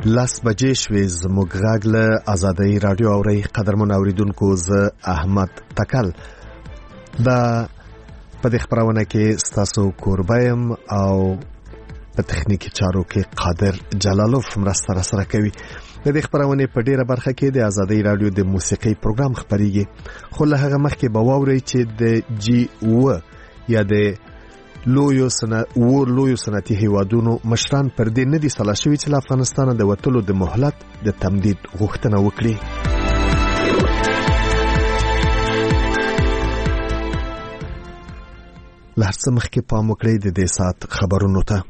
لاس بجې شوې زموږ غږ له آزادۍ رادیو اورئ. قدرمن اوریدونکو، زه احمد تکل دا په دې خپرونه کې ستاسو کوربه یم او په تخنیکي چارو کې قادر جلالوف مرسته راسره کوي. د دې خپرونې په ډیره برخه کې د آزادۍ رادیو د موسیقي پروګرام خپرېږي، خو له هغه مخکې به واورئ چې د جی و یا د لویو صنعتي هیوادونو مشران پر دې نه دي سلا شوي چې له افغانستانه د وتلو د مهلت د تمدید غوښتنه وکړي. له هر څه مخکې پام وکړئ د دې ساعت خبرونو ته.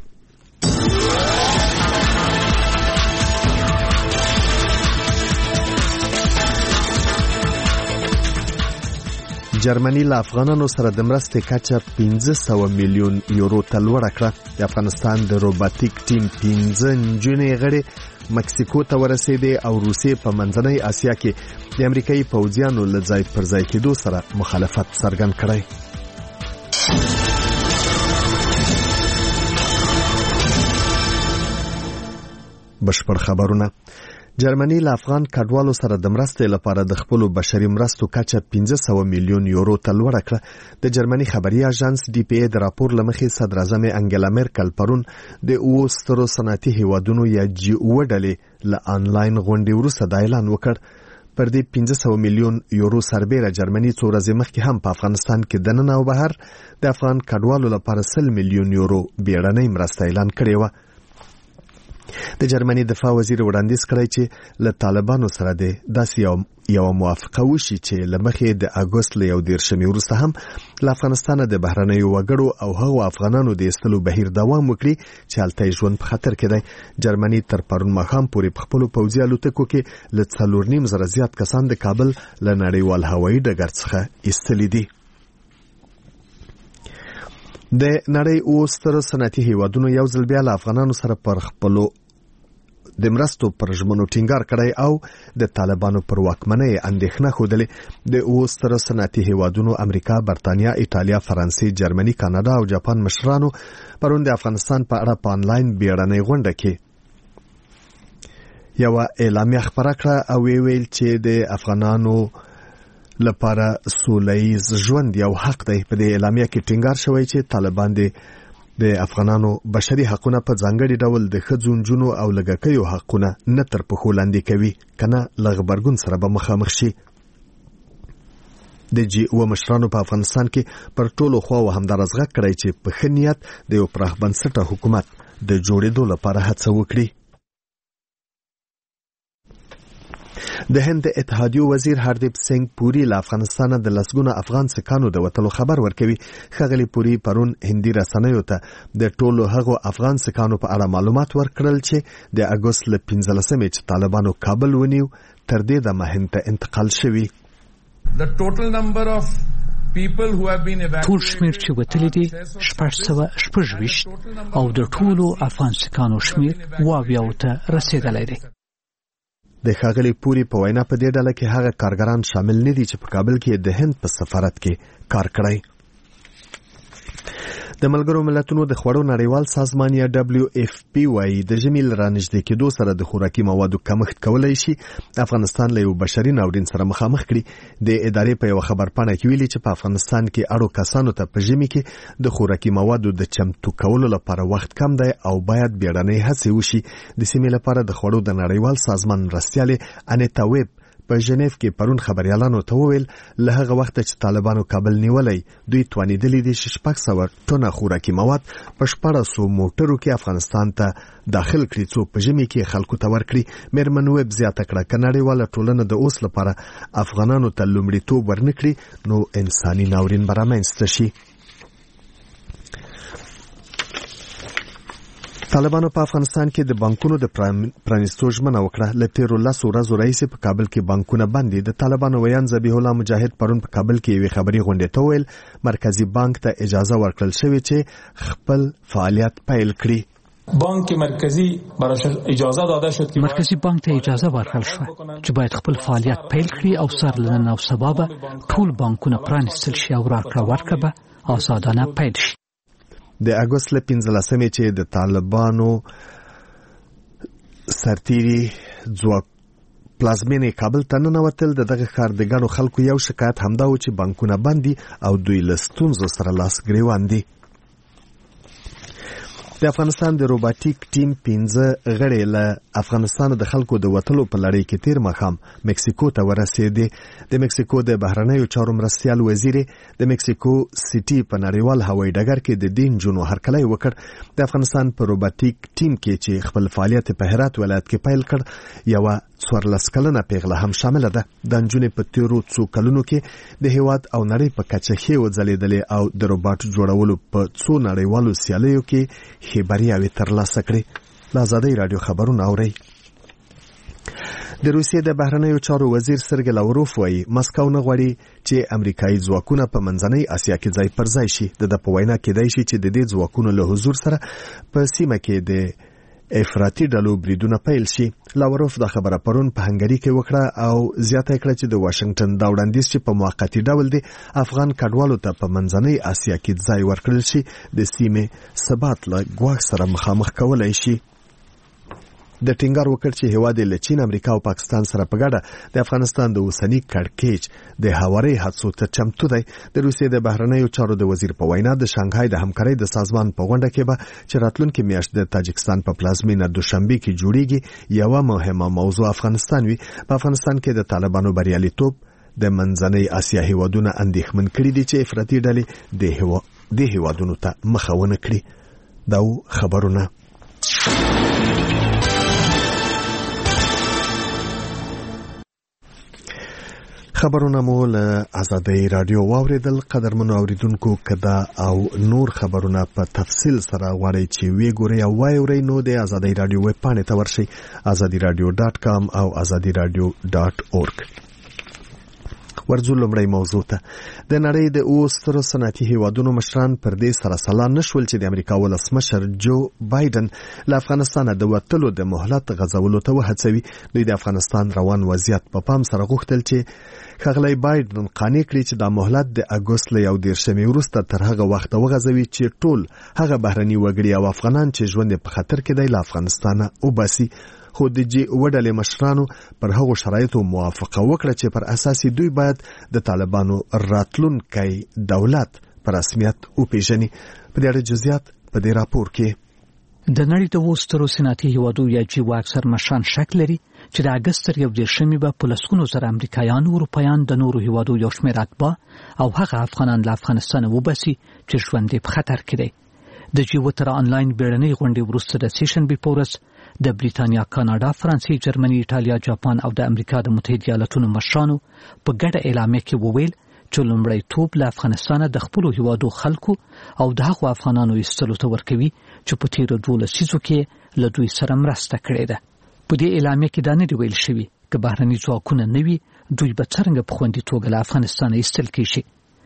جرمني له افغانانو سره د مرستې کچه 500 میلیون یورو ته لوړه کړه. د افغانستان د روباتیک ټیم 15 نجونې غړي مکسیکو ته ورسېدې او روسیې په منځنۍ اسیا کې د امریکایي پوځیانو له ځای پر ځای کېدو سره مخالفت څرګند کړی. بشپړ خبرونه. جرمني له افغان کډوالو سره د مرستې لپاره د خپل بشري مرستو کچه 500 میلیون یورو ته لوړه کړه. د جرمني خبري اژانس ډي پی ای د راپور لمخې صدر اعظم انګلا میرکل پرون د اوسترو صنعتي هیوادونو یا جی او ډلې له آنلاین غونډې وروسته دا اعلان وکړ. پر دې 500 میلیون یورو سربېره جرمني څو ورځې مخکې هم په افغانستان کې دننه او بهر د افغان کډوالو لپاره 100 میلیون یورو بیړنۍ مرسته اعلان کړې و. د جرمني دفاع وزیر وړاندیز کړی چې له طالبانو سره د داسې یو موافقه وشي چې لمخې د اګوست له 11 وروسته هم له افغانستانه د بهرنیو وګړو او هغو افغانانو د ایستلو بهیر دوام وکړي چې هلته ژوند په خطر کې دی. جرمني تر پرون ماښام پورې په خپلو پوځي الوتکو کې له 4.5 زیات کسان د کابل له نړیوال هوایي ډګر څخه ایستلي دي. د نړۍ اوسترو صنعتي هیوادونو یو ځل بیا له افغانانو سره پر خپلو د مرستو پر ژمنو ټینګار کړی او د طالبانو پر واکمنۍ اندېښنه ښودلې. د اوسترو صنعتي هیوادونو امریکا، برتانیا، ایټالیا، فرانسې، جرمني، کاناډا او جاپان مشرانو پرون د افغانستان په اړه په آنلاین بیړنۍ غونډه کې یو اعلامیه خپره کړه او ویل چې د افغانانو لپاره سوله‌ییز ژوند یو حق دی. په دې اعلامیه کې ټینګار شوی چې طالبان د افغانانو بشري حقونه په ځانګړي ډول د ښځو، نجونو او لږکیو حقونه نه تر پښو لاندې کوي، کنه له غبرګون سره به مخامخ شي. د جی او مشرانو په افغانستان کې پر ټولو خواو همدارس غږ کړی چې په ښه نیت د یو پراخ بنسټه حکومت د جوړېدو لپاره هڅه وکړي. د هند اتحادیو وزیر هردیپ سنگ پوری له افغانستانه د لسګونه افغان سکانو د وتلو خبر ورکوي. ښاغلي پوری پرون هندي رسنیو ته د ټولو هغو افغان سکانو په اړه معلومات ورکړل چې د اګوست له 15 چې طالبانو کابل ونیو تر دې دمه هند ته انتقال شوي. ټول شمیر چې وتلی دي 626 او د ټولو افغان سکانو شمیر 22 ته رسیدلی دی. د ښاغلي پوری په وینا په دې ډله کې هغه کارګران شامل نه دي چې په کابل کې د هند په سفارت کې کار کړی. د ملګرو ملتونو د خوړو نړیوال سازمان یا WFP وايي د ژمي له رانږدې کېدو سره د خوراکي موادو کمښت کولی شي افغانستان له یو بشري ناورین سره مخامخ کړي. د ادارې په یو خبرپاڼه کې ویلي چې په افغانستان کې اړو کسانو ته په ژمي کې د خوراکي موادو د چمتو کولو لپاره وخت کم دی او باید بیړنۍ هڅې وشي. د سیمې لپاره د خوړو د نړیوال سازمان مرستیالې انیتا ویب په ژنیف کې پرون خبريالانو ته وویل له هغه وخت چې طالبانو کابل نیولای دوی توانیدلې دي 600 ټنه خوراکي مواد په 1400 موټرو کې افغانستان ته داخل کړي څو په ژمي کې خلکو ته ورکړي. میرمن ویب زیاته کړه چې نړیواله ټولنه د اوس لپاره افغانانو ته لومړیتوب ورنکړي نو انساني ناورین به رامنځته شي. طالبانو په افغانستان کې د بانکونو د پرانیستو ژمنه وکړه. له تیرو 10 ورځو راهیسې په کابل کې بانکونه بند دي. د طالبانو ویان ذبیح الله مجاهد پرون په کابل کې یوې خبري غونډې ته ویل مرکزی بانک ته اجازه ورکړل شوې چې خپل فعالیت پیل کړي. بانک مرکزی براش اجازه داده شد که مرکزی بانک ته اجازه ورکړل شو چې باید خپل فعالیت پیل کړي او سرلنن او سبب ټول بانکونه پرانیستل شي او راکړه ورکړه به آزادانه پیل شي. د اګوست له 15 چې د طالبانو سرتیري ځواک پلازمینې کابل ته ننوتل. دغه ښار د ګڼو خلکو یو شکایت همدا و چې بانکونه بند دي او دوی له ستونزو سره لاس ګریوان دي. د افغانستان د روباټیک ټیم 15 غړي له افغانستان د خلکو د وټلو په لړۍ کې تیر مخام مکسیکو ته ورسېدي. د مکسیکو د بهرنیو چارو مرستیال وزیر د مکسیکو سټي په نړیوال هوایي ډګر کې د دین جنو هرکلی وکړ. د افغانستان په روباټیک ټیم کې چې خپل فعالیت په هرات ولایت کې پیل کړ یو 14 کلنه پیغله هم شامل ده. د نجونې په تیرو څو کلونو کې د هیواد او نړۍ په کچه ښې وځلېدلې او د روباټ جوړولو په څو نړیوالو سیالیو کې خبرياوي ترلاسه کړې. د آزادۍ رادیو خبرونه اوري. د روسیې د بهرنیو چارو وزیر سرګی لاوروف وايي مسکو نه غواړي چې امریکایي ځواکونه په منځنۍ اسیا کې ځای پر ځای شي. د په وینا کېدای شي چې د دې ځواکونو له حضور سره په سیمه کې د افراطي ډلو بریدونه پیل شي. لاوروف دا خبره پرون په هنګري کې وکړه او زیاته کړه چې د واشنگټن دا وړاندیز چې په موقتی ډول د افغان کډوالو ته په منځنۍ اسیا کې ځای ورکړل شي د سیمې ثبات له ګواښ سره مخامخ کولای شي. د ټینګار وکړ چې هیواد له چین، امریکا او پاکستان سره په ګډه د افغانستان د اوسنی کړکېچ د هواري حادثو ته چمتو دی. د روسیې د بهرنیو چارو د وزیر په وینا د شانګهای د همکارۍ د سازمان په غونډه کې به چې راتلونکي میاشت د تاجکستان په پلازمینه دوشنبه کې جوړیږي یو مهمه موضوع افغانستان وي. په افغانستان کې د طالبانو بریالیتوب د منځنۍ اسیا هیوادونو اندېښمن کړي دي چې افراطي ډلې د هیوادونو ته مخاونه کړي. دا خبرونه خبرونه مو له آزادۍ رادیو واوریدل. قدرمنو اوریدونکو کدا او نور خبرونه په تفصیل سره غواړئ چې وی ګورئ او وایورئ نو د آزادۍ رادیو ویب پاڼې ته ورشئ azadiradio.com او azadiradio.org. ورځو لومړی موضوع ته. د نړۍ د اوسترو صنعتي هیوادونو مشران پر دې سره سلا نشول چې د امریکا ولسمشر جو بایدن له افغانستانه د وټلو د مهلت غځولو ته وهڅوي. دوی د افغانستان روان وضعیت په پام سره غوښتل چې ښاغلی بایدن قانع کړي چې د مهلت د اګوست له 1 وروسته تر هغه وخت وغځوي چې ټول هغه بهرني وګړي او افغانان چې ژوند په خطر کې دی له افغانستانه وباسي. خو د جی وډلې مشرانو پر هغو شرایطو موافقه وکړه چې پر اساس دوی باید د طالبانو راتلونکی دولت په رسمیت وپیژني. په دې اړه جزئیات په دې راپور کې. د نړۍ د وسترو صنعتي هیوادو یا جی اکثر مشران شک لري چې د اګست 1 به په لسګونو زره امریکایان او اروپایان د نورو هیوادو یو شمېر اتباع او هغه افغانان له افغانستانه وباسي چې ژوند په خطر کې دی. د جی وتر آنلاین بیړنۍ غونډې وروسته د سیشن بیپورس د بریتانیا، کاناډا، فرانسې، جرمني، ایټالیا، جاپان او د امریکا د متحده ایالاتونو مشرانو په ګډه اعلامیه کې وویل چې لومړیتوب له افغانستانه د خپلو هیوادو خلکو او د هغو افغانانو ایستلو ته ورکوي چې په تیرو 2 لسیزو کې له دوی سره مرسته کړې ده. په دې اعلامیه کې دا نه دی ویل شوي که بهرني ځواکونه نه وي دوی به څرنګه په خوندي توګه له افغانستانه ایستل کیږي.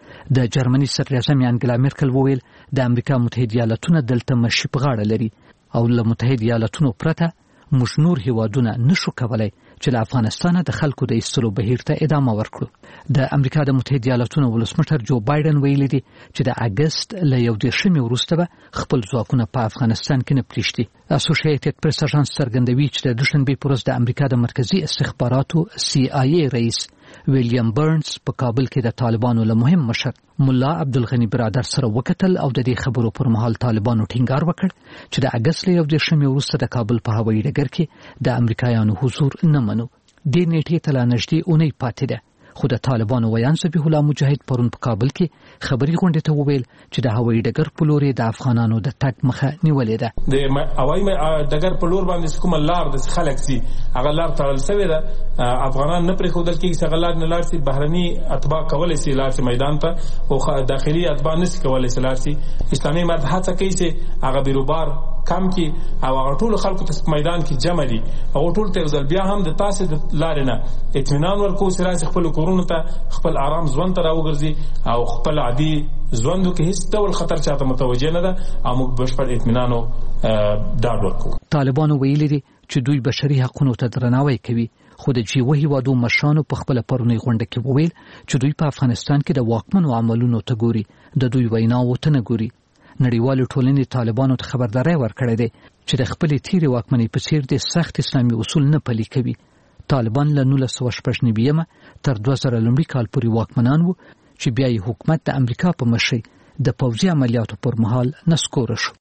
د جرمني صدراعظم انګلا میرکل وویل د امریکا متحده ایالاتونه دلته مشي په غاړه لري او له متحده ایالاتونو پرته موږ نور هیوادونه نشو کولای چې له افغانستانه د خلکو د ایستلو بهیر ته ادامه ورکړو. د امریکا د متحده ایالاتونو ولسمشر جو بایدن ویلي دی چې د اګست له 1 وروسته به خپل ځواکونه په افغانستان کې نه پریږدي. اسوسییټډ پریس اژانس څرګندوي چې د دوشنبه پر ورځ د امریکا د مرکزی استخباراتو CIA رئیس ویلیام برنز په کابل کې د طالبانو له مهم مشر مولا عبدالغنی برادر سره وکتل او د دې خبرو پر مهال طالبانو ټینګار وکړ چې د اګست له 1 وروسته د کابل په هوایي ډګر کې د امریکایانو حضور نه منو. د نیټې ته لا نږدې اونۍ پاتې ده خو د طالبانو ویان ذبیح الله مجاهد پرون په کابل کې خبري غونډې ته وویل چې د هوایي ډګر په لور د افغانانو د تګ مخه نیولې ده. د هوایي ډګر په لور باندې کوم لار د خلک سي هغه لار تړل شوی ده. افغانان نه پرې خودل کې څنګه لار نه لار سي بهرني اتباع کولای سي لار سي میدان ته او داخلي اتباع نس کولای سي لار سي. اسلامي مرد هڅه کوي چې هغه بیروبار کم کی او هغه ټول خلکو ته میدان کې جمع دي او ټول ته ځل بیا هم د تاسو د لارې نه اطمینان ورکو سره خپل کورونو ته خپل آرام ژوند ته راوګرځي او خپل عادي ژوند کې هیڅ ډول خطر چاته متوجه نه ده او موږ بشپړ اطمینان او ډاډ ورکو. طالبانو ویلي دي چې دوی بشري حقوقو ته درناوی کوي خو د جی هیوادو مشرانو په خپل پرونی غونډه کې وویل چې دوی په افغانستان کې د واکمنو عملونو ته ګوري د دوی ویناو ته نه ګوري. نړیوالو ټولنې طالبانو ته خبرداري ورکړې ده چې د خپل تیری واکمنۍ په څیر د سخت اسلامي اصول نه پلي کوي. طالبان له 1999 تر 2000 لومړي کال پورې واکمنان وو چې بیا یې حکومت د امریکا په مشرۍ د پوځي عملیاتو پر مهال نسکور شو.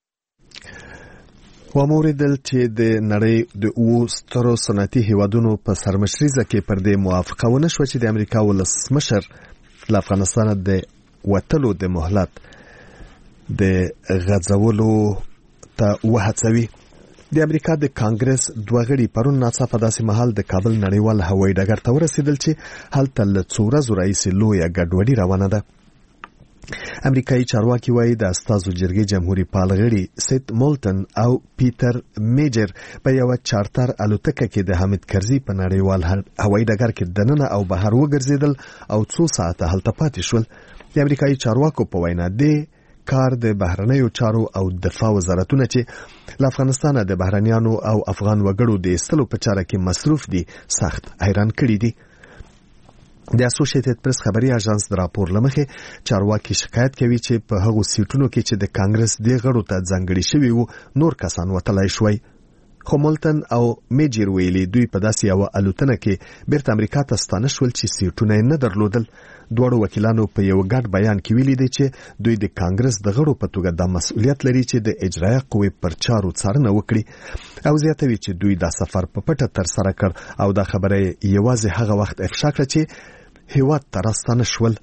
وموریدل چې د نړۍ د سترو صنعتي هیوادونو په سرمشریزه کې پر دې موافقه ونه شوه چې د امریکا ولسمشر له افغانستان د وتلو د مهلت د غځولو ته وهڅوي. د امریکا د کانګرس دوه غړي پرون ناڅاپه داسې مهال د کابل نړیوال هوایي ډګر ته ورسېدل چې هلته له څو ورځو راهیسې لویه ګډوډي روانه ده. امریکایي چارواکي وایي د استازو جرګې جمهوریت پال غړي سیت مولټن او پیټر میجر په یو چارټر الوتکه کې د حامد کرزي په نړیوال هوایي ډګر کې دننه او بهر وګرځیدل او څو ساعته هلته پاتې شول. د امریکایي چارواکو په وینا دی کار د بهرنیو چارو او دفاع وزارتونه چې له افغانستان د بهرنیانو او افغان وګړو د ایستلو په چاره کې مصروف دي سخت حیران کړي دي. د اسوسییټډ پریس خبري اژانس د راپور لمخې چارواکي شکایت کوي چې په هغو سیټونو کې چې د کانګرس د غړو ته ځانګړي شوي وو نور کسان وتلای شوي. خو مولټن او میجر ویلي دوی په داسې یو الوتنه کې بیرته امریکا ته ستانه شول چې سیټونه نه درلودل. دوړو وکیلانو په یو ګډ بیان کې ویلي دي چې دوی د کانګرس د غړو په توګه د مسؤلیت لري چې د اجرایه قوې پر چارو څارنه وکړي او زیاتوي چې دوی دا سفر په پټه تر سره کړ او دا خبره یوازې هغه وخت افشا کړه چې هیواد ته راستانه شول.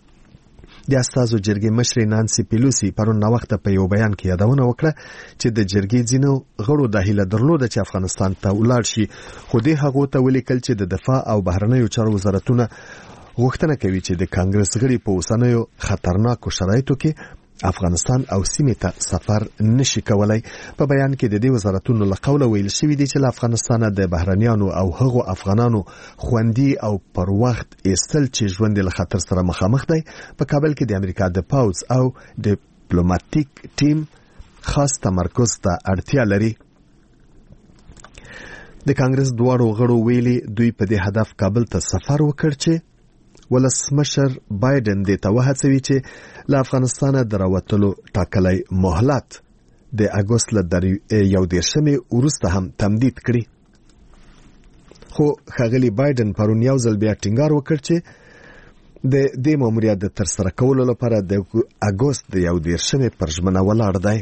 د استازو جرګې مشرې نانسي پیلوسی پرون ناوخته په یو بیان کې یادونه وکړه چې د جرګې ځینو غړو د هیله درلوده چې افغانستان ته ولاړ شي خو دې هغو ته ولیکل چې د دفاع او بهرنیو چارو وزارتونه غوښتنه کوي چې د کانګرس غړي په اوسنیو خطرناکو شرایطو کې افغانستان او سیمې ته سفر نشي کولای. په بیان کې د دې وزارتونو له قوله ویل شوی دی چې له افغانستان د بهرنیانو او هغو افغانانو خوندي او پر وخت ایستل چې ژوند له خطر سره مخامخ دی په کابل کې د امریکا د پوځ او ډیپلوماټیک ټیم خاص تمرکز ته اړتیا لري. د کانګرس دواړو غړو ویلي دوی په دې هدف کابل ته سفر وکړ چې ولسمشر بایدن دې ته وهڅوي چې له افغانستان دراوتلو ټاکلی مهلت د اګوست له 11 وروسته هم تمدید کړي. خو ښاغلي بایدن پرون یو ځل بیا ټینګار وکړ چې د دې ماموریت د ترسره کولو لپاره د اګوست د 11 پر ژمنه ولاړ دی.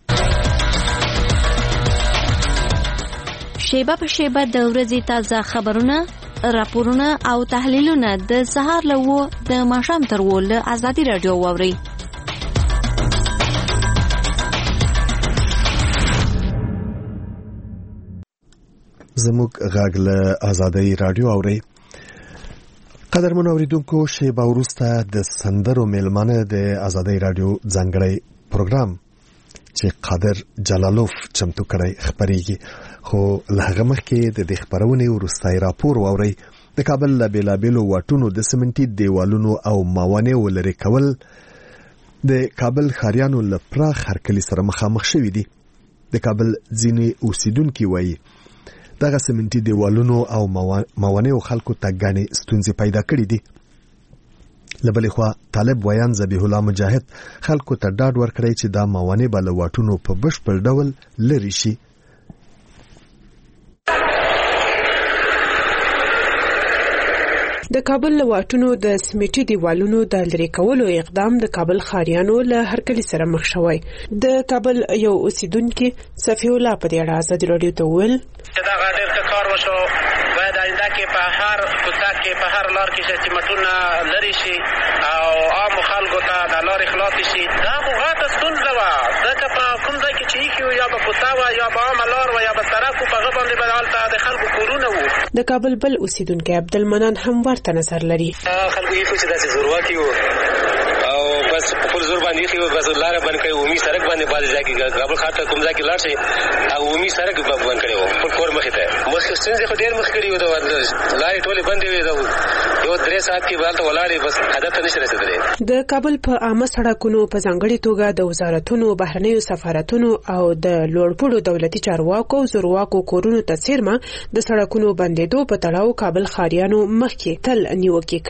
شیبه په شیبه د ورځې تازه خبرونه، راپورونه او تحلیلونه د سهار له 9 د ماښام تر 10 له ازادي رادیو واوري. زموږ غږ له ازادي رادیو اوري. قدرمن اوریدونکو شیبه وروسته د سندرو میلمانه د ازادي رادیو ځانګړی پروګرام چې قادر جلالوف چمتو کړی خبريږي. خو لهغه مخکې د دې خبرونې وروستای راپور واوري. د کابل له بیلابیلو واټونو د سمنټي دیوالونو او موانعو لري کول د کابل ښاریانو له پراخ هرکلي سره مخامخ شوي دي. د کابل ځینې اوسیدونکي وایي دغه سمنټي دیوالونو او موانعو خلکو ته ګڼې ستونزې پیدا کړې دي. لبلې خوا طالب ویان ذبیح الله مجاهد خلکو ته ډاډ ورکړی چې دا موانع به له واټونو په بشپړ ډول لرې شي. د کابل له واټونو د سمټي دیوالونو د لرې کولو اقدام د کابل ښاریانو له هرکلي سره مخ شوی. د کابل یو اوسیدونکي صفی الله په دې اړه ازادي رادیو ته وویل دا غاډر ته کار وشو باید آینده کې په هر کوڅه کې په هر لار کې چې سمټونه لري شي او عام خلکو ته د لارې خلاص شي. دا خو غاټه ستونزه وه ځکه په کوم ځای کې چې ایښي یا به کوڅه وه یا به عامه لار وه یا به سړک و په هغه باندې به هلته د خلکو کورونه وو. د کابل بل اوسیدونکی عبدالمنان هم ورته نظر لري. خلکو ایښو چې داسې زورواکي وو او بس په خپل زور باندې ایښي وو بس لاره بند کړې عمومي سړک باندې بعضې ځای کې کابل ښار ته کوم ځای کې لاړ شي هغه عمومي سړک بند کړی وو خپل کور مخې ته. مخکې ستونزې خو ډېر مخ کړي وو لارې ټولې بندې وې یو 3 ساعت کې به هلته ولاړې بس هدف ته نشي رسېدلی. د کابل په عامه سړکونو په ځانګړې توګه د وزارتونو، بهرنیو سفارتونو او د لوړپوړو دولتي چارواکو او زورواکو کورونو ته څیرمه د سړکونو بندېدو په تړاو کابل ښاریانو مخکې تل نیوکې